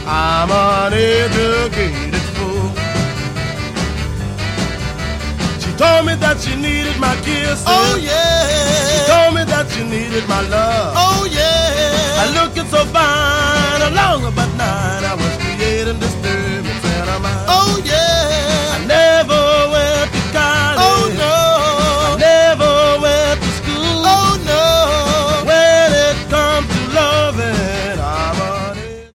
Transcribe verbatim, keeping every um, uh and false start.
I'm an educated fool. She told me that she needed my kisses. Oh yeah. She told me that she needed my love. Oh yeah. I looking so fine along about now.